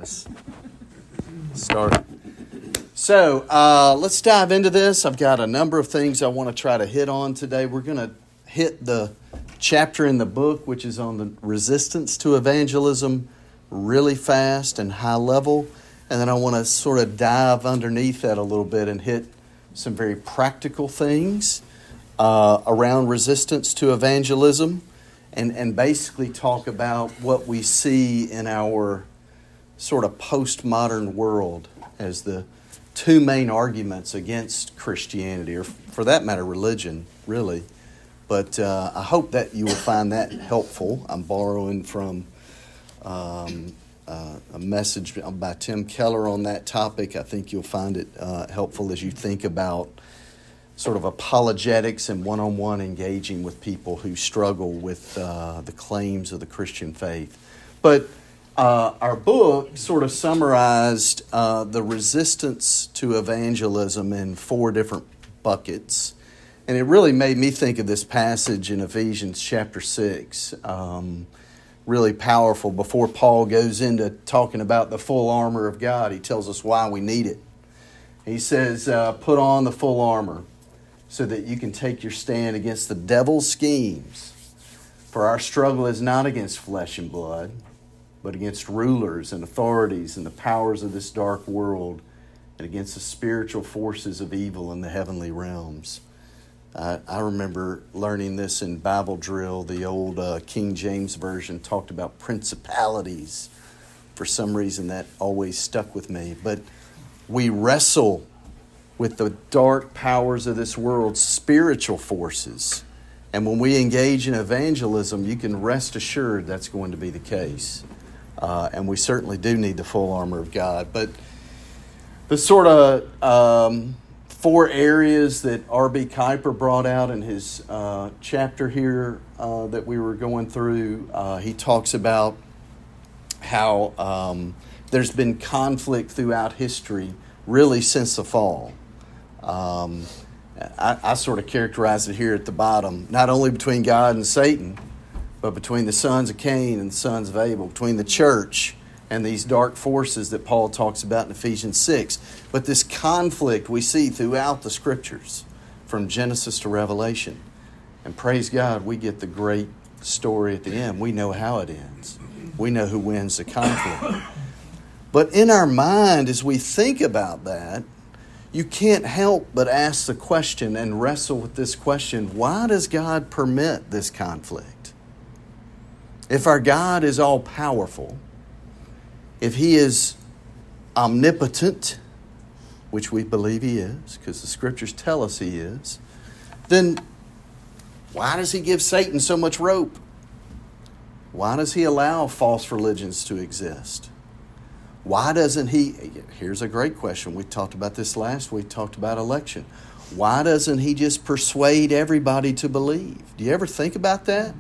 Let's start. So let's dive into this. I've got a number of things I want to try to hit on today. We're going to hit the chapter in the book, which is on the resistance to evangelism, really fast and high level. And then I want to sort of dive underneath that a little bit and hit some very practical things around resistance to evangelism and basically talk about what we see in our sort of postmodern world as the two main arguments against Christianity, or for that matter, religion, really. But I hope that you will find that helpful. I'm borrowing from a message by Tim Keller on that topic. I think you'll find it helpful as you think about sort of apologetics and one-on-one engaging with people who struggle with the claims of the Christian faith. But our book sort of summarized the resistance to evangelism in 4 different buckets. And it really made me think of this passage in Ephesians chapter 6. Really powerful. Before Paul goes into talking about the full armor of God, he tells us why we need it. He says, put on the full armor so that you can take your stand against the devil's schemes. For our struggle is not against flesh and blood, but against rulers and authorities and the powers of this dark world, and against the spiritual forces of evil in the heavenly realms. I remember learning this in Bible drill. The old King James Version talked about principalities. For some reason, that always stuck with me. But we wrestle with the dark powers of this world, spiritual forces. And when we engage in evangelism, you can rest assured that's going to be the case. And we certainly do need the full armor of God. But the sort of 4 areas that R.B. Kuiper brought out in his chapter here that we were going through, he talks about how there's been conflict throughout history, really since the fall. I sort of characterize it here at the bottom, not only between God and Satan, but between the sons of Cain and the sons of Abel, between the church and these dark forces that Paul talks about in Ephesians 6. But this conflict we see throughout the Scriptures, from Genesis to Revelation. And praise God, we get the great story at the end. We know how it ends. We know who wins the conflict. But in our mind, as we think about that, you can't help but ask the question and wrestle with this question: why does God permit this conflict? If our God is all-powerful, if He is omnipotent, which we believe He is, because the Scriptures tell us He is, then why does He give Satan so much rope? Why does He allow false religions to exist? Why doesn't He... Here's a great question. We talked about this last week, talked about election. Why doesn't He just persuade everybody to believe? Do you ever think about that?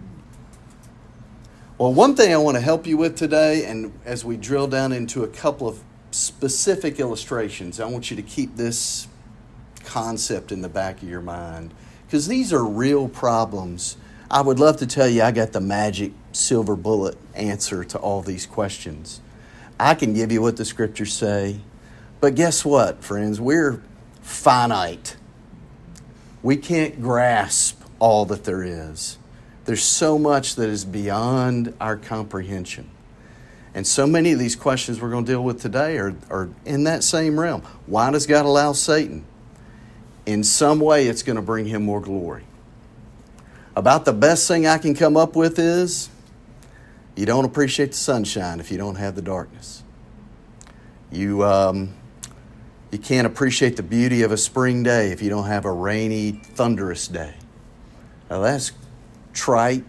Well, one thing I want to help you with today, and as we drill down into a couple of specific illustrations, I want you to keep this concept in the back of your mind, because these are real problems. I would love to tell you I got the magic silver bullet answer to all these questions. I can give you what the Scriptures say, but guess what, friends? We're finite. We can't grasp all that there is. There's so much that is beyond our comprehension. And so many of these questions we're going to deal with today are in that same realm. Why does God allow Satan? In some way, it's going to bring him more glory. About the best thing I can come up with is, you don't appreciate the sunshine if you don't have the darkness. You can't appreciate the beauty of a spring day if you don't have a rainy, thunderous day. Now that's trite,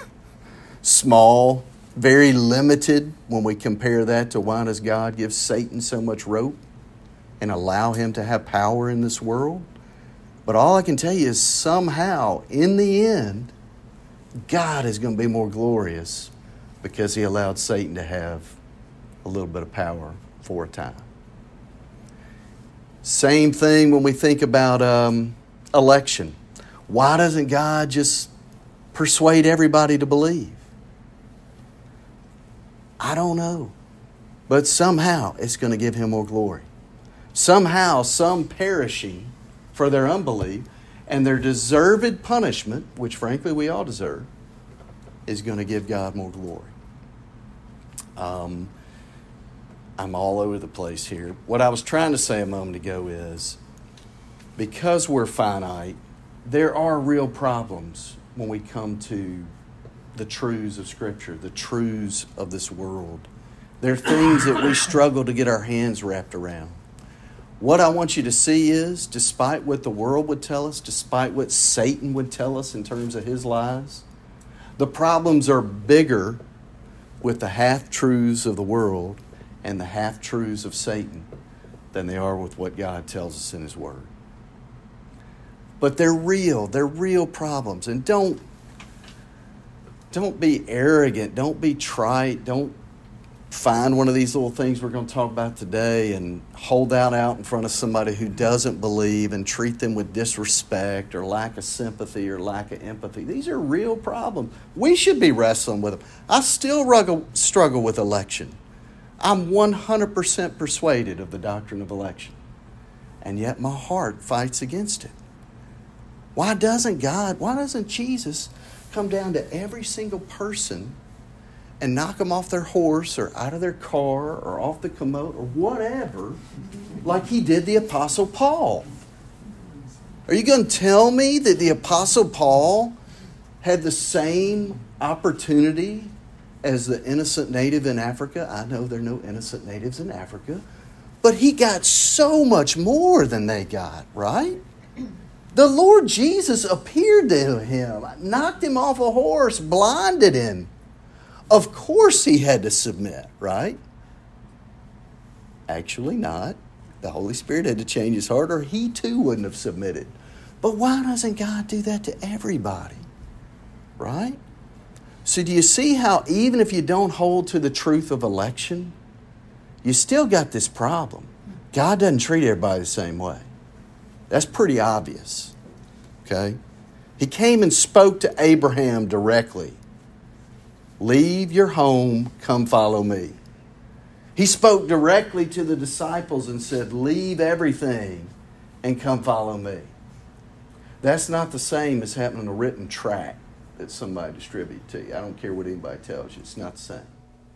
small, very limited when we compare that to why does God give Satan so much rope and allow him to have power in this world. But all I can tell you is somehow, in the end, God is going to be more glorious because He allowed Satan to have a little bit of power for a time. Same thing when we think about election. Why doesn't God just persuade everybody to believe? I don't know. but somehow it's going to give him more glory. Somehow some perishing for their unbelief and their deserved punishment, which frankly we all deserve, is going to give God more glory. I'm all over the place here. What I was trying to say a moment ago is, because we're finite, there are real problems when we come to the truths of Scripture, the truths of this world. There are things that we struggle to get our hands wrapped around. What I want you to see is, despite what the world would tell us, despite what Satan would tell us in terms of his lies, the problems are bigger with the half-truths of the world and the half-truths of Satan than they are with what God tells us in His Word. But they're real problems. And don't be arrogant, don't be trite, don't find one of these little things we're going to talk about today and hold that out in front of somebody who doesn't believe and treat them with disrespect or lack of sympathy or lack of empathy. These are real problems. We should be wrestling with them. I still struggle with election. I'm 100% persuaded of the doctrine of election. And yet my heart fights against it. Why doesn't Jesus come down to every single person and knock them off their horse or out of their car or off the commode or whatever, like He did the Apostle Paul? Are you going to tell me that the Apostle Paul had the same opportunity as the innocent native in Africa? I know there are no innocent natives in Africa, but he got so much more than they got, right? The Lord Jesus appeared to him, knocked him off a horse, blinded him. Of course he had to submit, right? Actually not. The Holy Spirit had to change his heart, or he too wouldn't have submitted. But why doesn't God do that to everybody? Right? So do you see how even if you don't hold to the truth of election, you still got this problem? God doesn't treat everybody the same way. That's pretty obvious. Okay? He came and spoke to Abraham directly. Leave your home, come follow me. He spoke directly to the disciples and said, leave everything and come follow me. That's not the same as having a written tract that somebody distributed to you. I don't care what anybody tells you. It's not the same.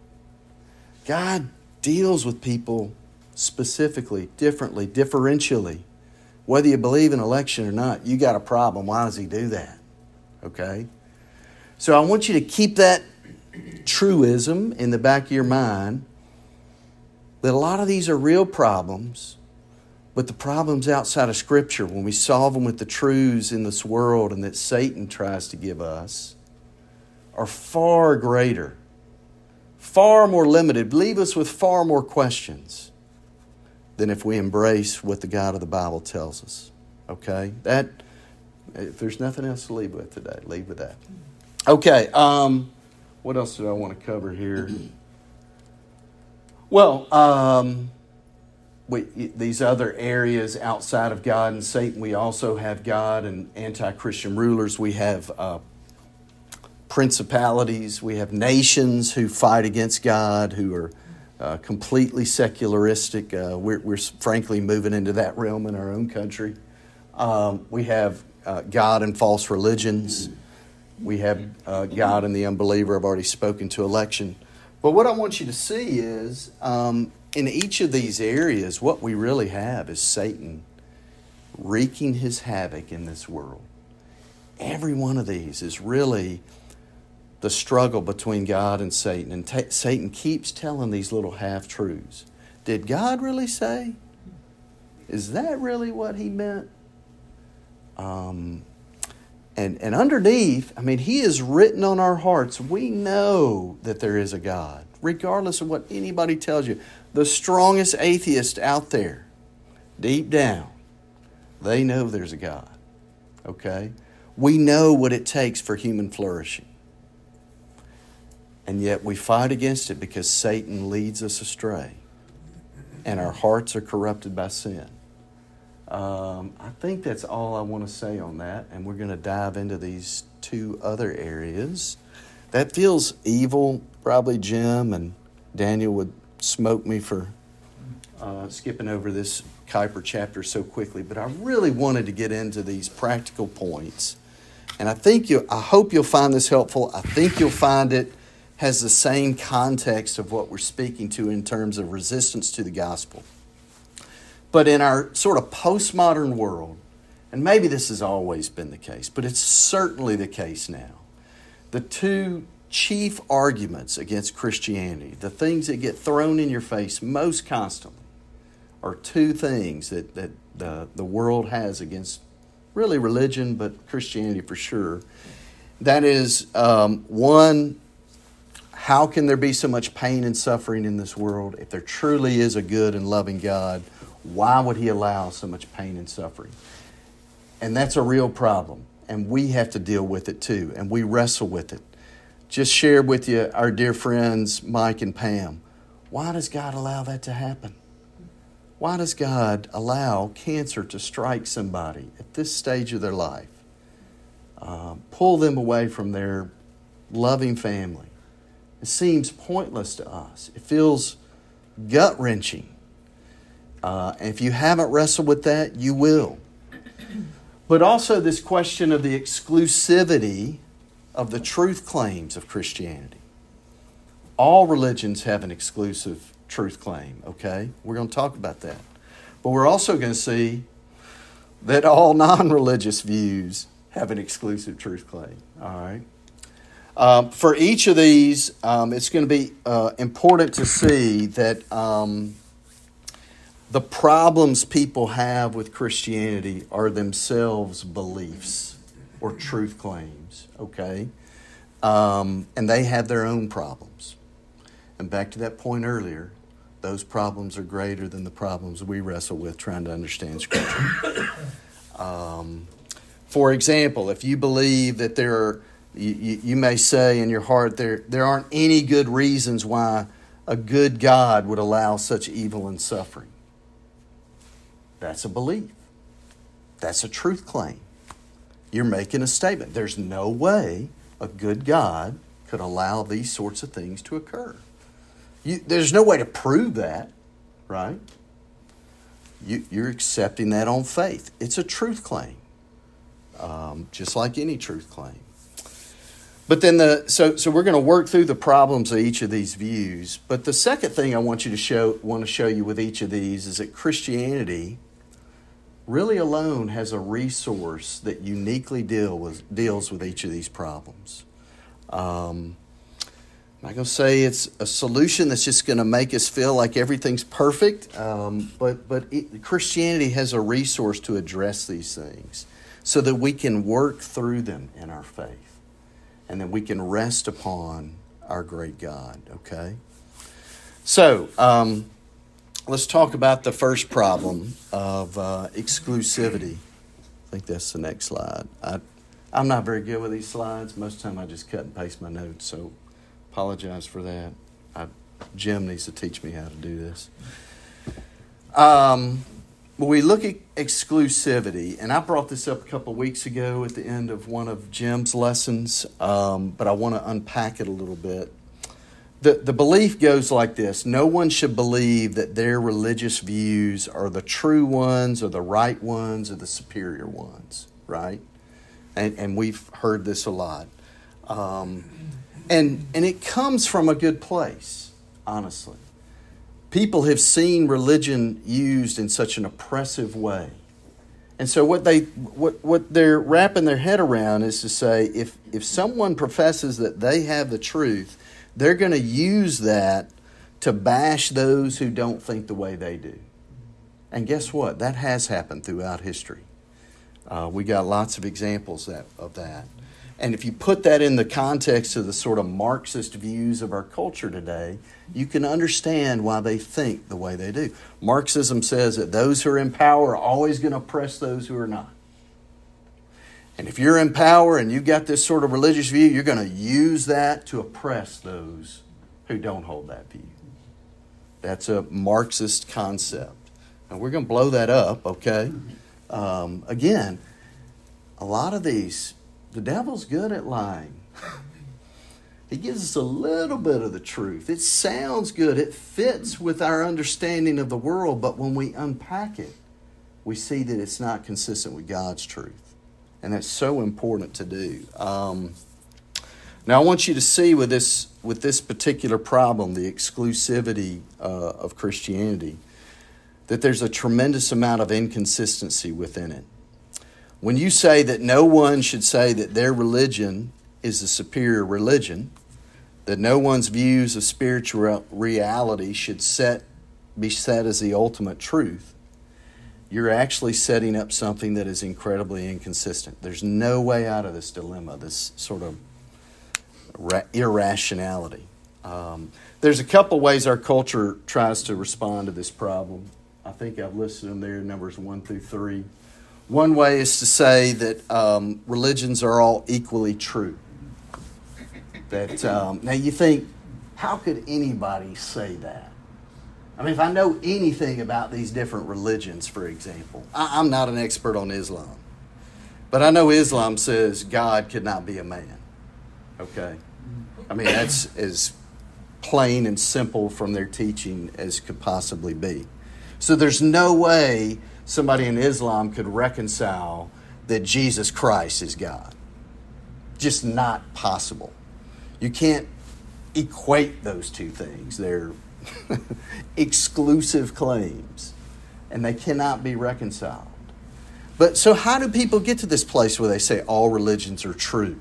God deals with people specifically, differently, differentially. Whether you believe in election or not, you got a problem. Why does He do that? Okay? So I want you to keep that truism in the back of your mind, that a lot of these are real problems, but the problems outside of Scripture, when we solve them with the truths in this world and that Satan tries to give us, are far greater, far more limited, leave us with far more questions than if we embrace what the God of the Bible tells us. Okay? That, if there's nothing else to leave with today, leave with that. Okay, what else do I want to cover here? Well, these other areas outside of God and Satan, we also have God and anti-Christian rulers. We have principalities. We have nations who fight against God, who are completely secularistic. We're frankly moving into that realm in our own country. We have God and false religions. We have God and the unbeliever. I've already spoken to election. But what I want you to see is, in each of these areas, what we really have is Satan wreaking his havoc in this world. Every one of these is really the struggle between God and Satan. And Satan keeps telling these little half-truths. Did God really say? Is that really what He meant? And underneath, I mean, He is written on our hearts. We know that there is a God, regardless of what anybody tells you. The strongest atheist out there, deep down, they know there's a God. Okay? We know what it takes for human flourishing. And yet we fight against it because Satan leads us astray. And our hearts are corrupted by sin. I think that's all I want to say on that. And we're going to dive into these two other areas. That feels evil. Probably Jim and Daniel would smoke me for skipping over this Kuyper chapter so quickly, but I really wanted to get into these practical points. And I hope you'll find this helpful. I think you'll find it has the same context of what we're speaking to in terms of resistance to the gospel. But in our sort of postmodern world, and maybe this has always been the case, but it's certainly the case now, the two chief arguments against Christianity, the things that get thrown in your face most constantly, are two things that the world has against really religion, but Christianity for sure. That is, one, how can there be so much pain and suffering in this world? If there truly is a good and loving God, why would He allow so much pain and suffering? And that's a real problem, and we have to deal with it too, and we wrestle with it. Just shared with you our dear friends Mike and Pam. Why does God allow that to happen? Why does God allow cancer to strike somebody at this stage of their life? Pull them away from their loving family. It seems pointless to us. It feels gut-wrenching. And if you haven't wrestled with that, you will. But also this question of the exclusivity of the truth claims of Christianity. All religions have an exclusive truth claim, okay? We're going to talk about that. But we're also going to see that all non-religious views have an exclusive truth claim, all right? For each of these, it's going to be important to see that the problems people have with Christianity are themselves beliefs or truth claims, okay? And they have their own problems. And back to that point earlier, those problems are greater than the problems we wrestle with trying to understand Scripture. For example, if you believe that there are, you may say in your heart, there aren't any good reasons why a good God would allow such evil and suffering. That's a belief. That's a truth claim. You're making a statement. There's no way a good God could allow these sorts of things to occur. There's no way to prove that, right? You're accepting that on faith. It's a truth claim, just like any truth claim. But then so we're going to work through the problems of each of these views. But the second thing I want to show you with each of these is that Christianity really alone has a resource that uniquely deals with each of these problems. I'm not going to say it's a solution that's just going to make us feel like everything's perfect, but Christianity has a resource to address these things so that we can work through them in our faith and that we can rest upon our great God, okay? So, let's talk about the first problem of exclusivity. I think that's the next slide. I'm not very good with these slides. Most of the time I just cut and paste my notes, so apologize for that. Jim needs to teach me how to do this. When we look at exclusivity, and I brought this up a couple of weeks ago at the end of one of Jim's lessons, but I want to unpack it a little bit. The belief goes like this. No one should believe that their religious views are the true ones or the right ones or the superior ones, right? And we've heard this a lot. And it comes from a good place, honestly. People have seen religion used in such an oppressive way. And so what they're wrapping their head around is to say, if someone professes that they have the truth, they're going to use that to bash those who don't think the way they do. And guess what? That has happened throughout history. We got lots of examples of that. And if you put that in the context of the sort of Marxist views of our culture today, you can understand why they think the way they do. Marxism says that those who are in power are always going to oppress those who are not. And if you're in power and you've got this sort of religious view, you're going to use that to oppress those who don't hold that view. That's a Marxist concept. And we're going to blow that up, okay? Again, a lot of these, the devil's good at lying. He gives us a little bit of the truth. It sounds good. It fits with our understanding of the world. But when we unpack it, we see that it's not consistent with God's truth. And that's so important to do. Now, I want you to see with this particular problem, the exclusivity of Christianity, that there's a tremendous amount of inconsistency within it. When you say that no one should say that their religion is the superior religion, that no one's views of spiritual reality should be set as the ultimate truth, you're actually setting up something that is incredibly inconsistent. There's no way out of this dilemma, this sort of irrationality. There's a couple ways our culture tries to respond to this problem. I think I've listed them there, numbers 1 through 3. One way is to say that religions are all equally true. That now you think, how could anybody say that? I mean, if I know anything about these different religions, for example, I'm not an expert on Islam, but I know Islam says God could not be a man. Okay? I mean, that's as plain and simple from their teaching as could possibly be. So there's no way somebody in Islam could reconcile that Jesus Christ is God. Just not possible. You can't equate those two things. They're exclusive claims, and they cannot be reconciled. But so how do people get to this place where they say all religions are true?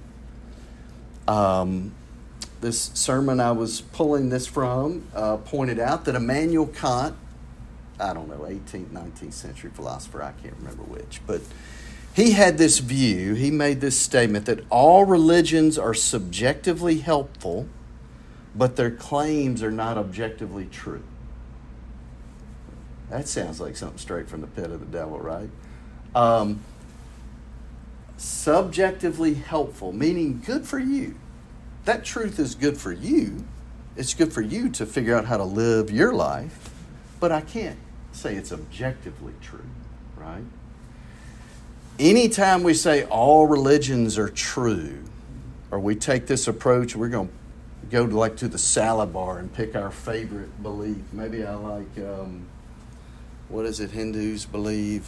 This sermon I was pulling this from pointed out that Immanuel Kant, I don't know, 18th, 19th century philosopher, I can't remember which, but he had this view, he made this statement that all religions are subjectively helpful, but their claims are not objectively true. That sounds like something straight from the pit of the devil, right? Subjectively helpful, meaning good for you. That truth is good for you. It's good for you to figure out how to live your life, but I can't say it's objectively true, right? Anytime we say all religions are true, or we take this approach, we're going to go to the salad bar and pick our favorite belief. Maybe I like, what is it Hindus believe?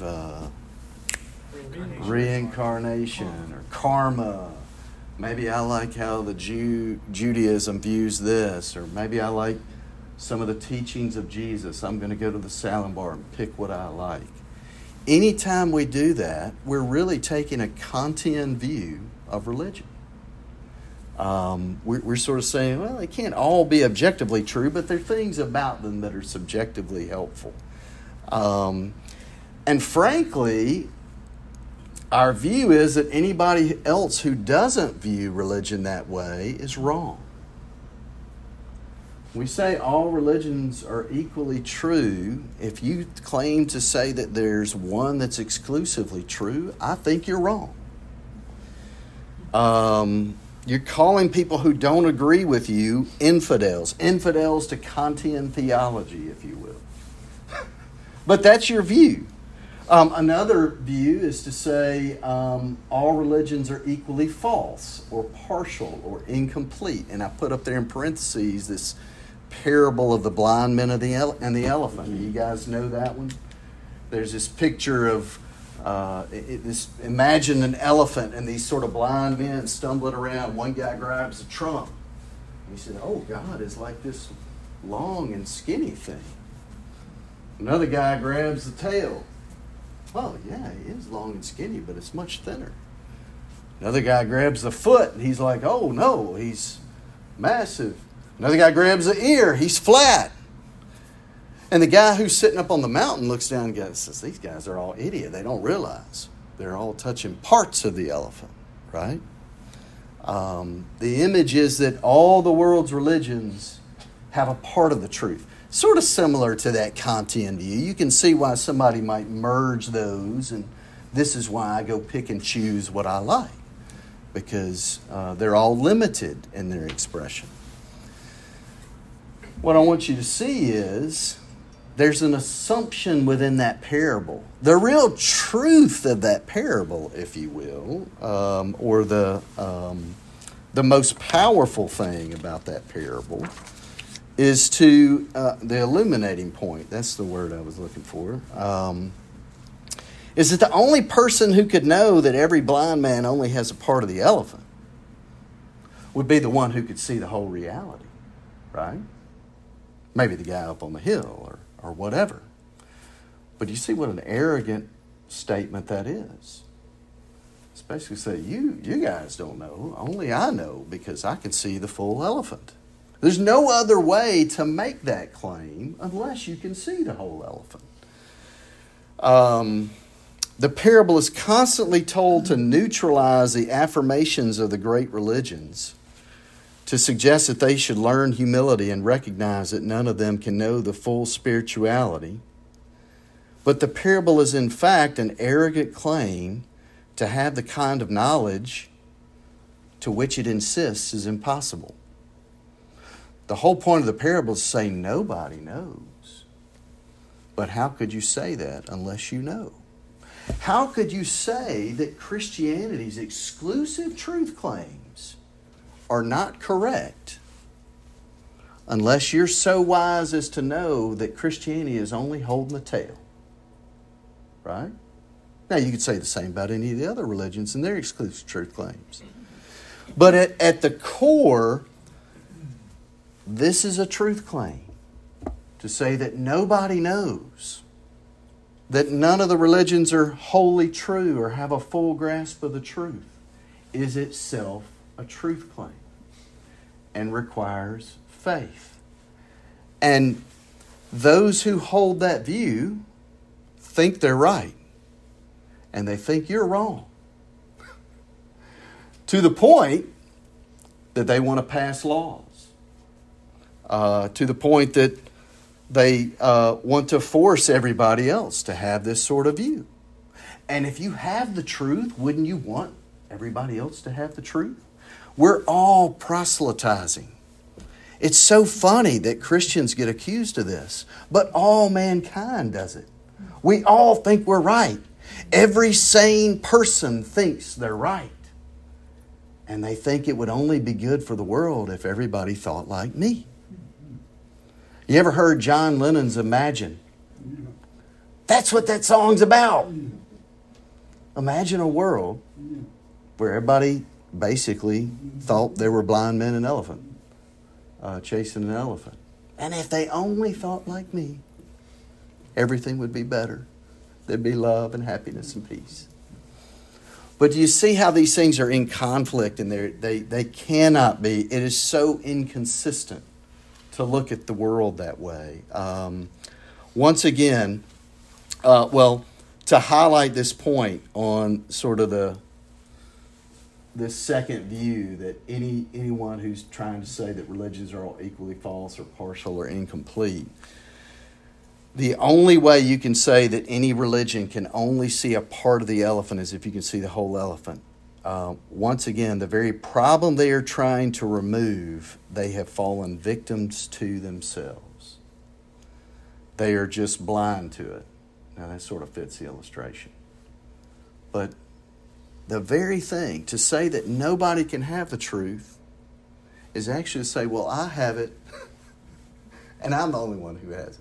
Reincarnation or karma. Maybe I like how the Judaism views this, or maybe I like some of the teachings of Jesus. I'm going to go to the salad bar and pick what I like. Anytime we do that, we're really taking a Kantian view of religion. We're sort of saying, well, they can't all be objectively true, but there are things about them that are subjectively helpful. And frankly, our view is that anybody else who doesn't view religion that way is wrong. We say all religions are equally true. If you claim to say that there's one that's exclusively true, I think you're wrong. You're calling people who don't agree with you infidels to Kantian theology, if you will. But that's your view. Another view is to say all religions are equally false or partial or incomplete. And I put up there in parentheses this parable of the blind men and the elephant. You guys know that one? There's this picture of imagine an elephant and these sort of blind men stumbling around. One guy grabs a trunk. He said, oh, God is like this long and skinny thing. Another guy grabs the tail. Oh, yeah, he is long and skinny, but it's much thinner. Another guy grabs the foot, and he's like, oh, no, he's massive. Another guy grabs the ear, he's flat. And the guy who's sitting up on the mountain looks down and says, these guys are all idiots. They don't realize they're all touching parts of the elephant, right? The image is that all the world's religions have a part of the truth. Sort of similar to that Kantian view. You can see why somebody might merge those, and this is why I go pick and choose what I like, because they're all limited in their expression. What I want you to see is there's an assumption within that parable. The real truth of that parable, if you will, or the the most powerful thing about that parable is to the illuminating point. That's the word I was looking for. Is that the only person who could know that every blind man only has a part of the elephant would be the one who could see the whole reality, right? Maybe the guy up on the hill or whatever. But you see what an arrogant statement that is. It's basically saying, you guys don't know. Only I know because I can see the full elephant. There's no other way to make that claim unless you can see the whole elephant. The parable is constantly told to neutralize the affirmations of the great religions, to suggest that they should learn humility and recognize that none of them can know the full spirituality. But the parable is in fact an arrogant claim to have the kind of knowledge to which it insists is impossible. The whole point of the parable is to say nobody knows. But how could you say that unless you know? How could you say that Christianity's exclusive truth claims are not correct unless you're so wise as to know that Christianity is only holding the tail? Right? Now, you could say the same about any of the other religions and their exclusive truth claims. But at the core, this is a truth claim. To say that nobody knows, that none of the religions are wholly true or have a full grasp of the truth, is itself a truth claim and requires faith. And those who hold that view think they're right. And they think you're wrong. To the point that they want to pass laws. To the point that they want to force everybody else to have this sort of view. And if you have the truth, wouldn't you want everybody else to have the truth? We're all proselytizing. It's so funny that Christians get accused of this, but all mankind does it. We all think we're right. Every sane person thinks they're right. And they think it would only be good for the world if everybody thought like me. You ever heard John Lennon's Imagine? That's what that song's about. Imagine a world where everybody basically thought they were blind men and elephant, chasing an elephant. And if they only thought like me, everything would be better. There'd be love and happiness and peace. But do you see how these things are in conflict and they cannot be? It is so inconsistent to look at the world that way. Once again, to highlight this point on sort of this second view that anyone who's trying to say that religions are all equally false or partial or incomplete, the only way you can say that any religion can only see a part of the elephant is if you can see the whole elephant. Once again, the very problem they are trying to remove, they have fallen victims to themselves. They are just blind to it. Now that sort of fits the illustration. But the very thing, to say that nobody can have the truth, is actually to say, well, I have it, and I'm the only one who has it.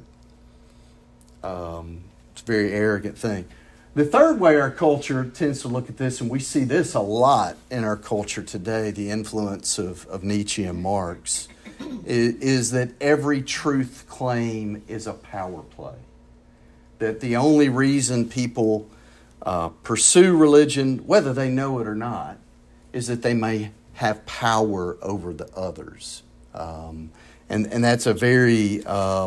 It's a very arrogant thing. The third way our culture tends to look at this, and we see this a lot in our culture today, the influence of Nietzsche and Marx, is that every truth claim is a power play. That the only reason people pursue religion, whether they know it or not, is that they may have power over the others. And that's a very...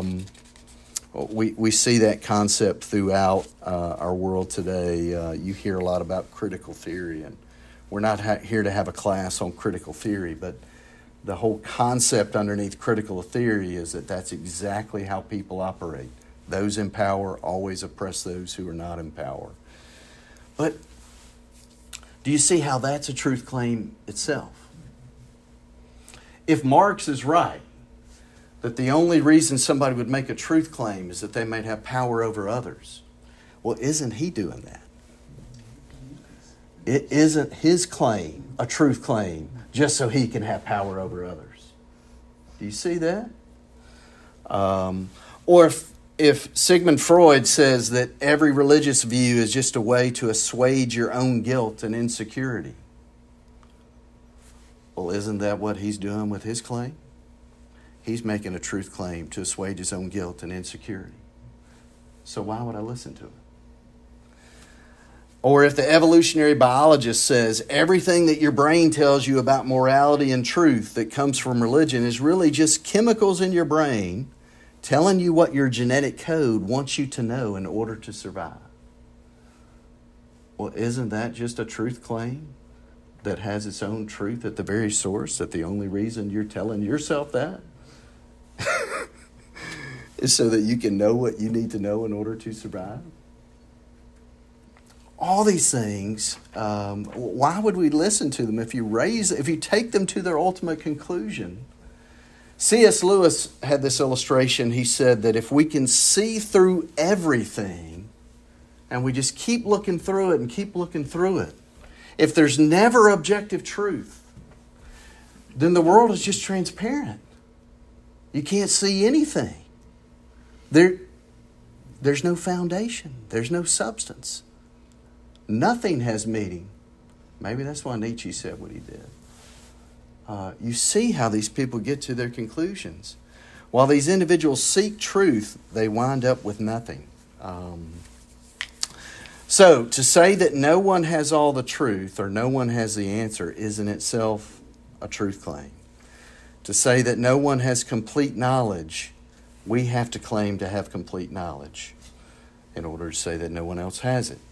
We see that concept throughout our world today. You hear a lot about critical theory, and we're not here to have a class on critical theory, but the whole concept underneath critical theory is that that's exactly how people operate. Those in power always oppress those who are not in power. But do you see how that's a truth claim itself? If Marx is right, that the only reason somebody would make a truth claim is that they might have power over others. Well, isn't he doing that? It isn't his claim a truth claim just so he can have power over others. Do you see that? Or if Sigmund Freud says that every religious view is just a way to assuage your own guilt and insecurity, well, isn't that what he's doing with his claim? He's making a truth claim to assuage his own guilt and insecurity. So why would I listen to it? Or if the evolutionary biologist says everything that your brain tells you about morality and truth that comes from religion is really just chemicals in your brain telling you what your genetic code wants you to know in order to survive. Well, isn't that just a truth claim that has its own truth at the very source, that the only reason you're telling yourself that is so that you can know what you need to know in order to survive? All these things, why would we listen to them if you take them to their ultimate conclusion? C.S. Lewis had this illustration. He said that if we can see through everything and we just keep looking through it and keep looking through it, if there's never objective truth, then the world is just transparent. You can't see anything. There's no foundation. There's no substance. Nothing has meaning. Maybe that's why Nietzsche said what he did. You see how these people get to their conclusions. While these individuals seek truth, they wind up with nothing. So, to say that no one has all the truth or no one has the answer is in itself a truth claim. To say that no one has complete knowledge, we have to claim to have complete knowledge in order to say that no one else has it.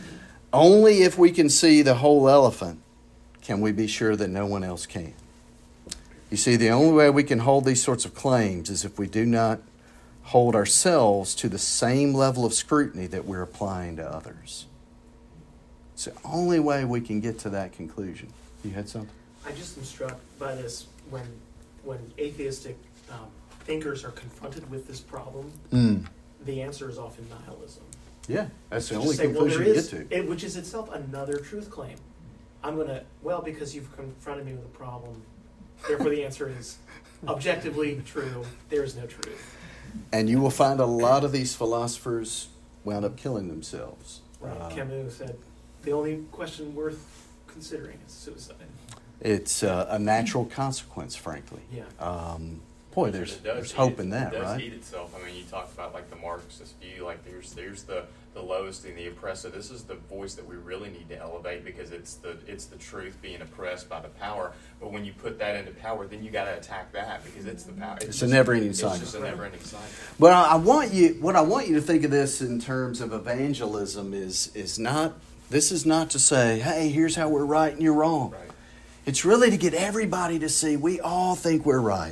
Only if we can see the whole elephant can we be sure that no one else can. You see, the only way we can hold these sorts of claims is if we do not hold ourselves to the same level of scrutiny that we're applying to others. It's the only way we can get to that conclusion. You had something? I just am struck by this when atheistic thinkers are confronted with this problem, the answer is often nihilism. Yeah, that's the only conclusion you get to. Which is itself another truth claim. Because you've confronted me with a problem, therefore the answer is objectively true, there is no truth. And you will find a lot of these philosophers wound up killing themselves. Right. Camus said, the only question worth considering is suicide. It's a natural consequence, frankly. Yeah. There's hope in that, right? It does eat itself. I mean, you talked about like the Marxist view, like there's the lowest and the oppressor. This is the voice that we really need to elevate because it's the truth being oppressed by the power. But when you put that into power, then you got to attack that because it's the power. It's a never-ending cycle. It's just a never-ending cycle. But I want you to think of this in terms of evangelism is not. This is not to say, hey, here's how we're right and you're wrong. Right. It's really to get everybody to see we all think we're right.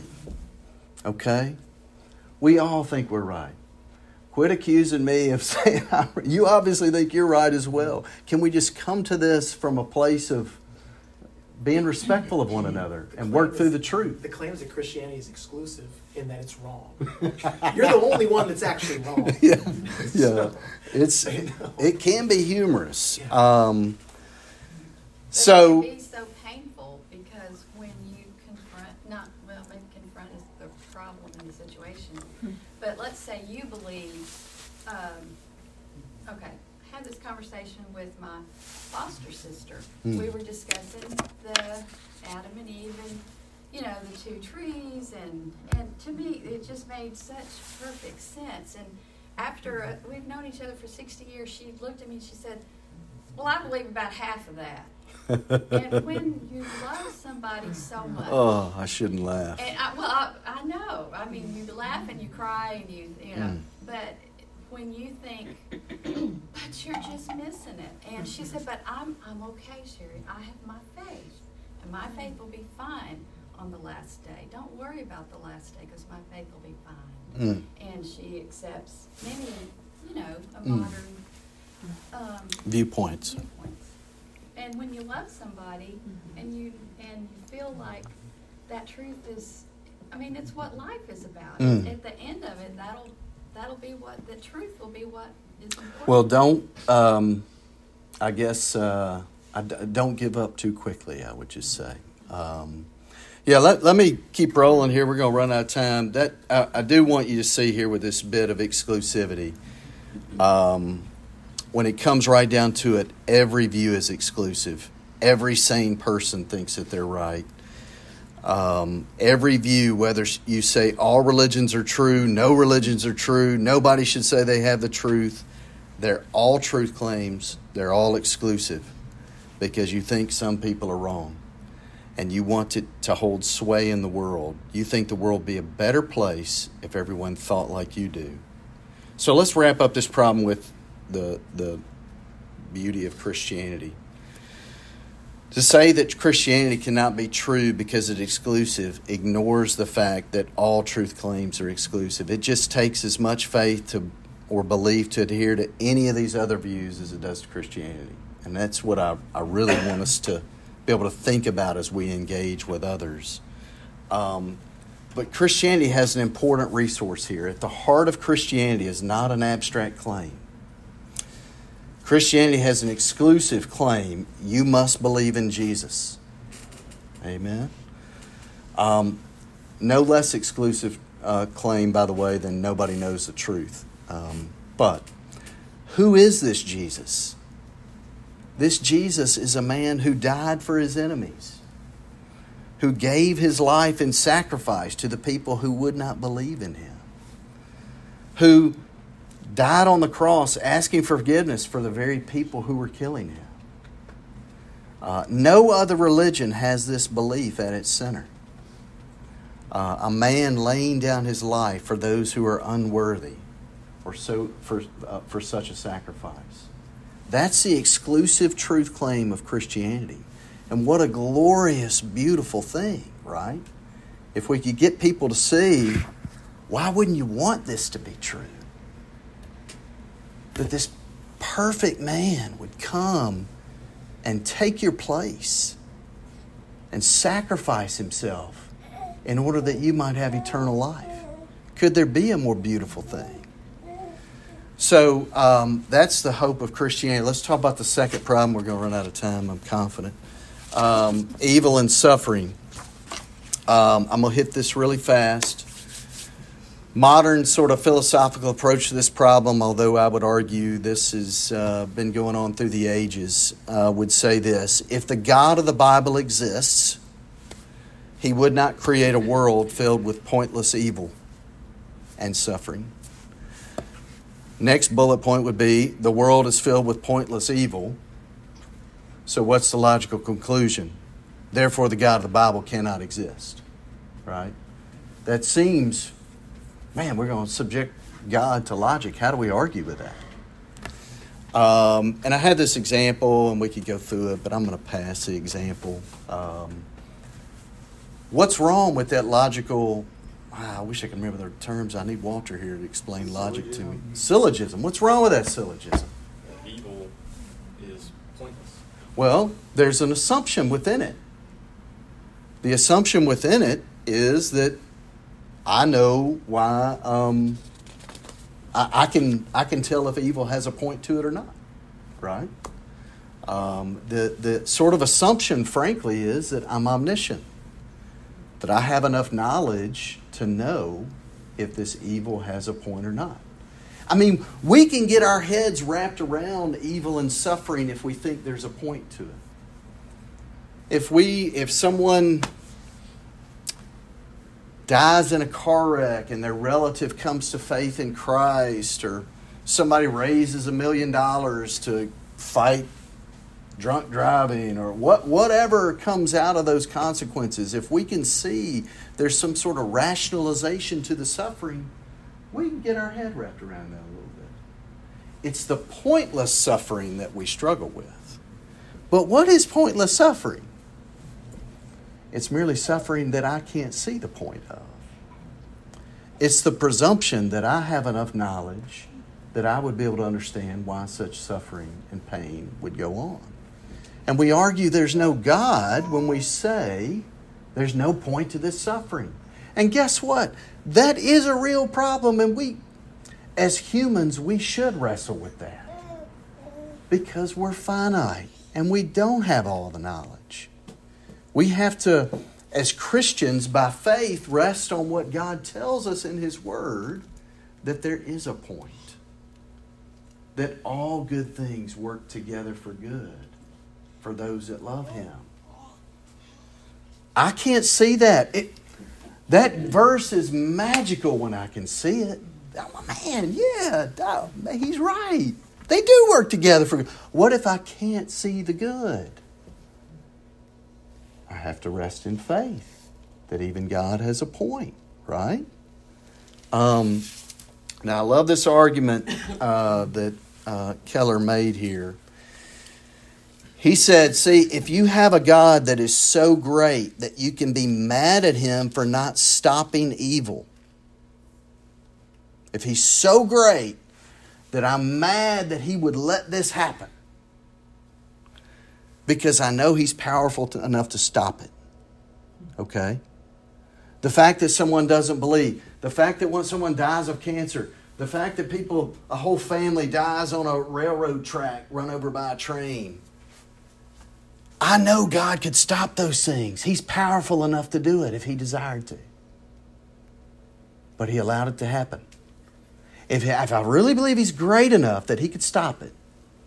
Okay? We all think we're right. Quit accusing me of saying, you obviously think you're right as well. Can we just come to this from a place of being respectful of one another and work through the truth? The claims that Christianity is exclusive in that it's wrong. You're the only one that's actually wrong. Yeah. It can be humorous. Yeah. It can be so painful because when you confront is the problem in the situation. But let's say you believe, I had this conversation with my foster sister. We were discussing the Adam and Eve and, the two trees. And to me, it just made such perfect sense. And after we've known each other for 60 years, she looked at me and she said, well, I believe about half of that. And when you love somebody so much, oh, I shouldn't laugh. And I know. I mean, you laugh and you cry and you know. But when you think, but you're just missing it. And she said, but I'm okay, Sherry. I have my faith, and my faith will be fine on the last day. Don't worry about the last day because my faith will be fine. And she accepts many, modern viewpoints. And when you love somebody and you feel like that truth is, it's what life is about. At the end of it, that'll be what the truth will be. What is important. Well, don't. I guess don't give up too quickly. I would just say Let me keep rolling here. We're going to run out of time. I do want you to see here with this bit of exclusivity. When it comes right down to it, every view is exclusive. Every sane person thinks that they're right. Every view, whether you say all religions are true, no religions are true, nobody should say they have the truth, they're all truth claims. They're all exclusive because you think some people are wrong and you want it to hold sway in the world. You think the world would be a better place if everyone thought like you do. So let's wrap up this problem with the beauty of Christianity. To say that Christianity cannot be true because it's exclusive ignores the fact that all truth claims are exclusive. It just takes as much faith or belief to adhere to any of these other views as it does to Christianity. And that's what I really want us to be able to think about as we engage with others. But Christianity has an important resource here. At the heart of Christianity is not an abstract claim. Christianity has an exclusive claim. You must believe in Jesus. Amen. No less exclusive claim, by the way, than nobody knows the truth. But who is this Jesus? This Jesus is a man who died for his enemies, who gave his life in sacrifice to the people who would not believe in him, who died on the cross asking forgiveness for the very people who were killing him. No other religion has this belief at its center. A man laying down his life for those who are unworthy for such a sacrifice. That's the exclusive truth claim of Christianity. And what a glorious, beautiful thing, right? If we could get people to see, why wouldn't you want this to be true? That this perfect man would come and take your place and sacrifice himself in order that you might have eternal life. Could there be a more beautiful thing? So that's the hope of Christianity. Let's talk about the second problem. We're going to run out of time, I'm confident. Evil and suffering. I'm going to hit this really fast. Modern sort of philosophical approach to this problem, although I would argue this has been going on through the ages, would say this: if the God of the Bible exists, he would not create a world filled with pointless evil and suffering. Next bullet point would be, the world is filled with pointless evil. So what's the logical conclusion? Therefore, the God of the Bible cannot exist. Right? That seems, man, we're going to subject God to logic. How do we argue with that? And I had this example, and we could go through it, but I'm going to pass the example. What's wrong with that logical... I wish I could remember the terms. I need Walter here to explain logic to me. Syllogism. What's wrong with that syllogism? Evil is pointless. Well, there's an assumption within it. The assumption within it is that I know why I can tell if evil has a point to it or not, right? The sort of assumption, frankly, is that I'm omniscient, that I have enough knowledge to know if this evil has a point or not. I mean, we can get our heads wrapped around evil and suffering if we think there's a point to it. If someone dies in a car wreck and their relative comes to faith in Christ, or somebody raises $1 million to fight drunk driving, or whatever comes out of those consequences, if we can see there's some sort of rationalization to the suffering, we can get our head wrapped around that a little bit. It's the pointless suffering that we struggle with. But what is pointless suffering? It's merely suffering that I can't see the point of. It's the presumption that I have enough knowledge that I would be able to understand why such suffering and pain would go on. And we argue there's no God when we say there's no point to this suffering. And guess what? That is a real problem, and we, as humans, we should wrestle with that. Because we're finite, and we don't have all the knowledge. We have to, as Christians, by faith, rest on what God tells us in His Word, that there is a point. That all good things work together for good for those that love Him. I can't see that. That verse is magical when I can see it. Oh, man, yeah, he's right. They do work together for good. What if I can't see the good? I have to rest in faith that even God has a point, right? Now, I love this argument that Keller made here. He said, see, if you have a God that is so great that you can be mad at Him for not stopping evil, if He's so great that I'm mad that He would let this happen, because I know He's powerful enough to stop it. Okay? The fact that someone doesn't believe, the fact that when someone dies of cancer, the fact that a whole family dies on a railroad track, run over by a train. I know God could stop those things. He's powerful enough to do it if He desired to. But He allowed it to happen. If I really believe He's great enough that He could stop it,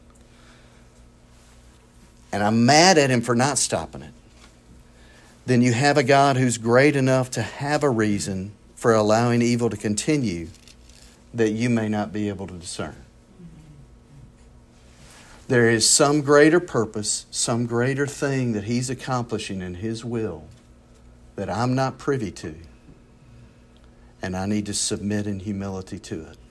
and I'm mad at Him for not stopping it, then you have a God who's great enough to have a reason for allowing evil to continue that you may not be able to discern. There is some greater purpose, some greater thing that He's accomplishing in His will that I'm not privy to, and I need to submit in humility to it.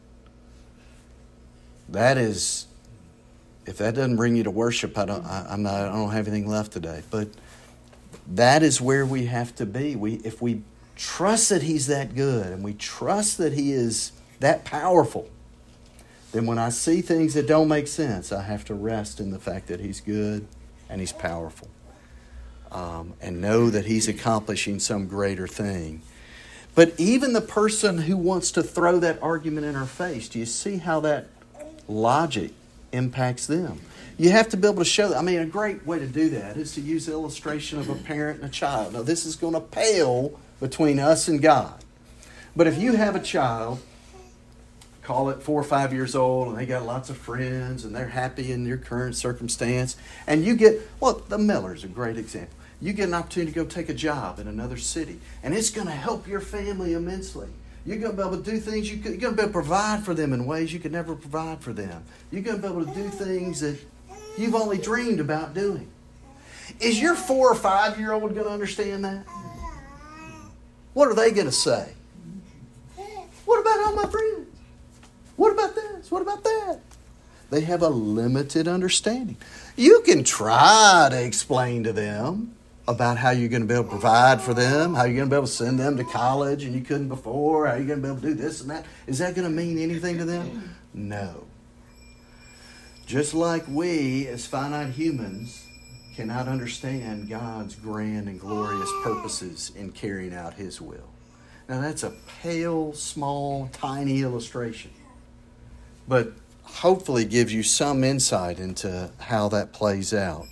That is, if that doesn't bring you to worship, I don't have anything left today. But that is where we have to be. If we trust that He's that good, and we trust that He is that powerful, then when I see things that don't make sense, I have to rest in the fact that He's good and He's powerful. And know that He's accomplishing some greater thing. But even the person who wants to throw that argument in our face, do you see how that logic impacts them? You have to be able to show that. I mean, a great way to do that is to use the illustration of a parent and a child. Now, this is going to pale between us and God. But if you have a child, call it 4 or 5 years old, and they got lots of friends, and they're happy in your current circumstance, and you get, the Miller's a great example. You get an opportunity to go take a job in another city, and it's going to help your family immensely. You're going to be able to do things, you're going to be able to provide for them in ways you could never provide for them. You're going to be able to do things that you've only dreamed about doing. Is your 4 or 5-year-old going to understand that? What are they going to say? What about all my friends? What about this? What about that? They have a limited understanding. You can try to explain to them about how you're going to be able to provide for them, how you're going to be able to send them to college and you couldn't before, how you're going to be able to do this and that. Is that going to mean anything to them? No. Just like we, as finite humans, cannot understand God's grand and glorious purposes in carrying out His will. Now, that's a pale, small, tiny illustration, but hopefully gives you some insight into how that plays out.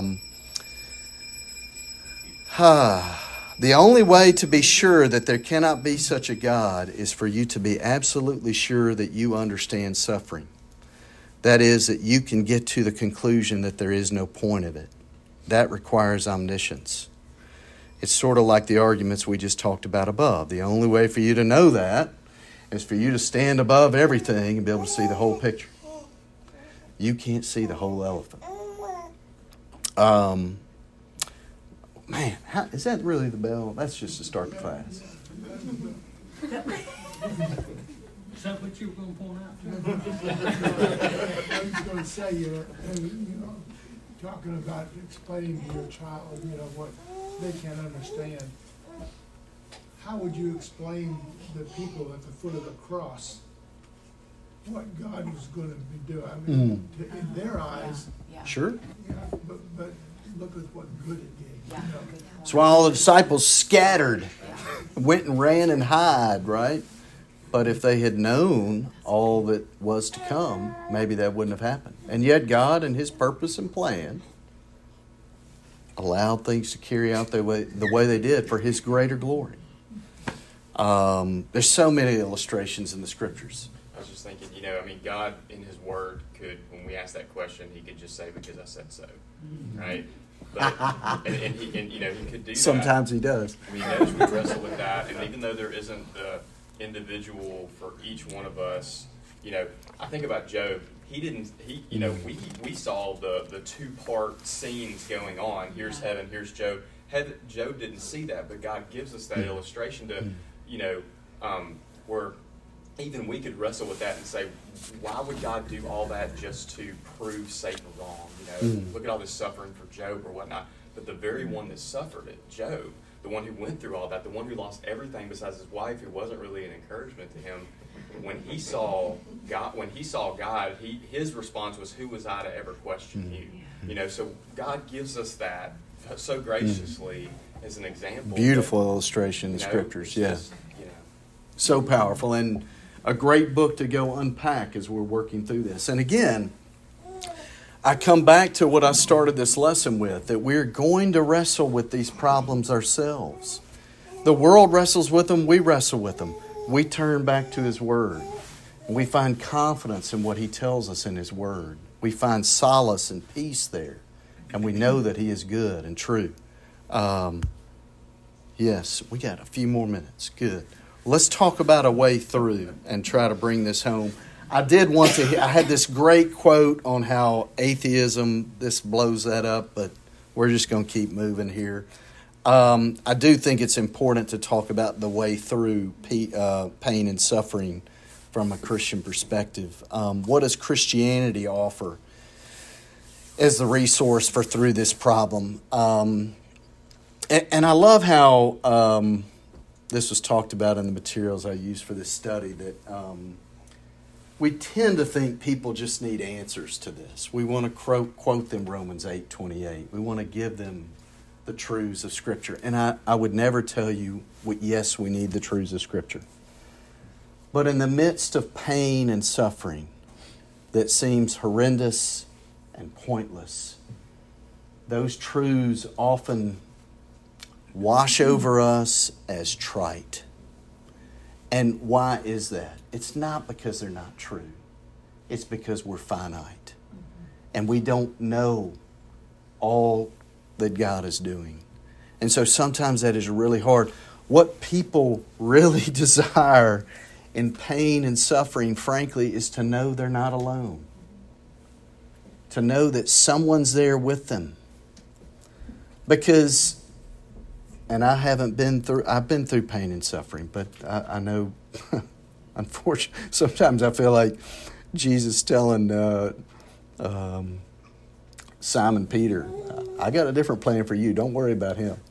The only way to be sure that there cannot be such a God is for you to be absolutely sure that you understand suffering. That is, that you can get to the conclusion that there is no point of it. That requires omniscience. It's sort of like the arguments we just talked about above. The only way for you to know that is for you to stand above everything and be able to see the whole picture. You can't see the whole elephant. Man, is that really the bell? That's just to start the class. Is that what you were going to point out? I was going to say, talking about explaining to your child, what they can't understand. How would you explain the people at the foot of the cross what God was going to be doing? I mean, in their eyes, Sure. but look at what good it did. That's why all the disciples scattered, went and ran and hid, right? But if they had known all that was to come, maybe that wouldn't have happened. And yet God and His purpose and plan allowed things to carry out the way they did for His greater glory. There's so many illustrations in the Scriptures. I was just thinking, I mean, God in His Word could, when we ask that question, He could just say, because I said so, right? But, and He could do that. Sometimes He does. I mean, He knows we wrestle with that, and even though there isn't the individual for each one of us, I think about Job. We saw the two-part scenes going on. Here's heaven, here's Job. Job didn't see that, but God gives us that illustration to, where even we could wrestle with that and say, why would God do all that just to prove Satan wrong? Look at all this suffering for Job or whatnot. But the very one that suffered it, Job, the one who went through all that, the one who lost everything besides his wife, who wasn't really an encouragement to him, when he saw God, his response was, "Who was I to ever question you?" So God gives us that so graciously as an example. Beautiful illustration in the Scriptures, so powerful, and a great book to go unpack as we're working through this. And again, I come back to what I started this lesson with, that we're going to wrestle with these problems ourselves. The world wrestles with them, we wrestle with them. We turn back to His Word, and we find confidence in what He tells us in His Word. We find solace and peace there, and we know that He is good and true. Yes, we got a few more minutes. Good. Let's talk about a way through and try to bring this home. I had this great quote on how atheism, this blows that up, but we're just going to keep moving here. I do think it's important to talk about the way through pain and suffering from a Christian perspective. What does Christianity offer as the resource for through this problem? And I love how this was talked about in the materials I used for this study, that we tend to think people just need answers to this. We want to quote them Romans 8:28. We want to give them the truths of Scripture. And I would never tell you, yes, we need the truths of Scripture. But in the midst of pain and suffering that seems horrendous and pointless, those truths often wash over us as trite. And why is that? It's not because they're not true. It's because we're finite. And we don't know all that God is doing. And so sometimes that is really hard. What people really desire in pain and suffering, frankly, is to know they're not alone. To know that someone's there with them. Because, and I've been through pain and suffering, but I know, unfortunately, sometimes I feel like Jesus telling Simon Peter, I got a different plan for you. Don't worry about him.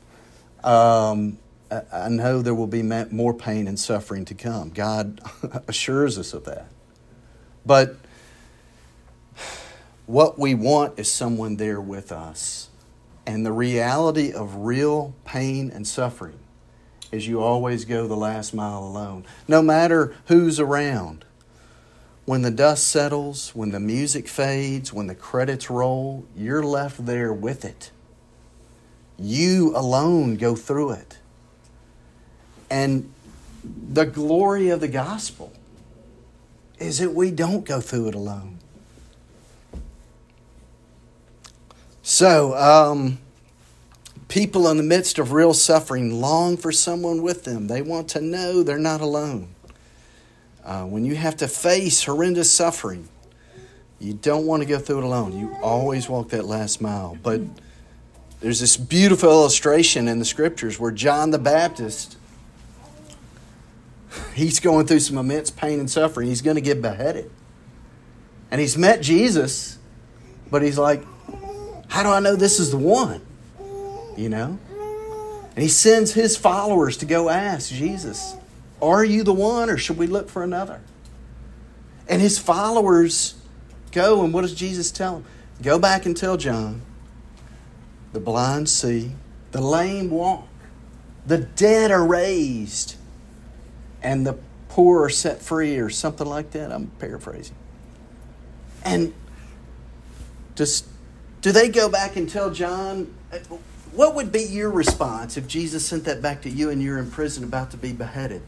I know there will be more pain and suffering to come. God assures us of that. But what we want is someone there with us. And the reality of real pain and suffering is you always go the last mile alone. No matter who's around. When the dust settles, when the music fades, when the credits roll, you're left there with it. You alone go through it. And the glory of the gospel is that we don't go through it alone. So, people in the midst of real suffering long for someone with them. They want to know they're not alone. When you have to face horrendous suffering, you don't want to go through it alone. You always walk that last mile. But there's this beautiful illustration in the Scriptures where John the Baptist, he's going through some immense pain and suffering. He's going to get beheaded. And he's met Jesus, but he's like, how do I know this is the one? You know? And he sends his followers to go ask Jesus, are you the one, or should we look for another? And his followers go, and what does Jesus tell them? Go back and tell John, the blind see, the lame walk, the dead are raised, and the poor are set free, or something like that. I'm paraphrasing. And just Do they go back and tell John? What would be your response if Jesus sent that back to you and you're in prison about to be beheaded?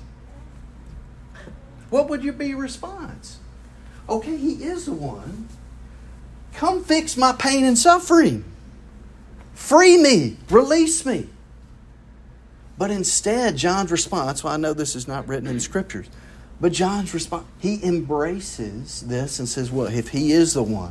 What would be your response? Okay, he is the one. Come fix my pain and suffering. Free me. Release me. But instead, John's response, well, I know this is not written in the Scriptures, but John's response, he embraces this and says, well, if he is the one,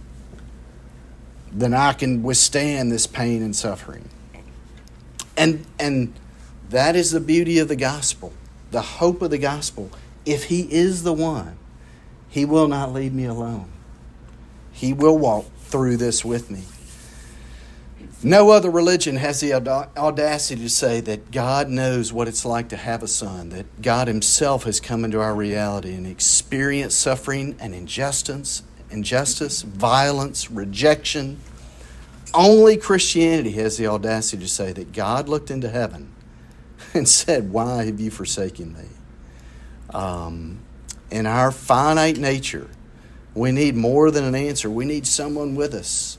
then I can withstand this pain and suffering. And that is the beauty of the gospel, the hope of the gospel. If he is the one, he will not leave me alone. He will walk through this with me. No other religion has the audacity to say that God knows what it's like to have a son, that God himself has come into our reality and experienced suffering and injustice, violence, rejection. Only Christianity has the audacity to say that God looked into heaven and said, why have you forsaken me? In our finite nature, we need more than an answer. We need someone with us.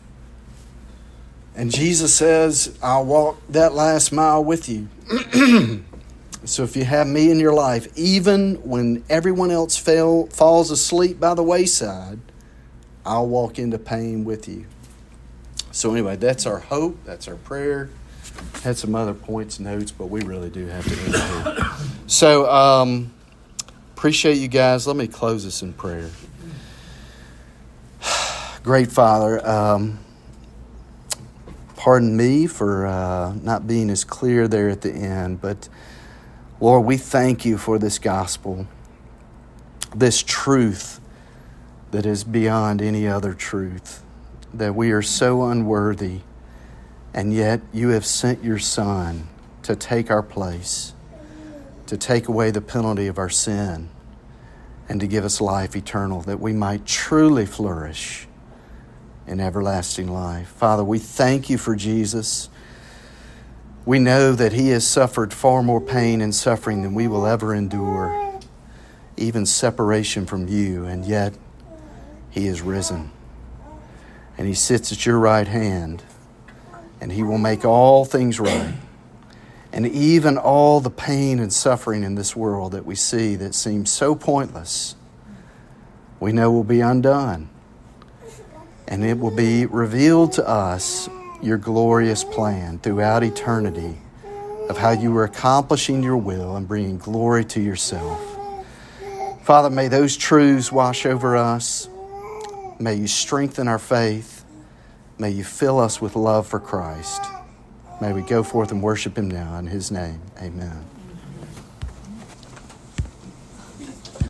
And Jesus says, I'll walk that last mile with you. So if you have me in your life, even when everyone else falls asleep by the wayside, I'll walk into pain with you. So anyway, that's our hope. That's our prayer. Had some other points, notes, but we really do have to end here. So appreciate you guys. Let me close this in prayer. Great Father, pardon me for not being as clear there at the end, but Lord, we thank you for this gospel, this truth that is beyond any other truth, that we are so unworthy, and yet you have sent your Son to take our place, to take away the penalty of our sin, and to give us life eternal, that we might truly flourish in everlasting life. Father, we thank you for Jesus. We know that he has suffered far more pain and suffering than we will ever endure, even separation from you, and yet he is risen. And he sits at your right hand, and he will make all things right. And even all the pain and suffering in this world that we see that seems so pointless, we know will be undone. And it will be revealed to us your glorious plan throughout eternity of how you were accomplishing your will and bringing glory to yourself. Father, may those truths wash over us. May you strengthen our faith. May you fill us with love for Christ. May we go forth and worship him now in his name. Amen.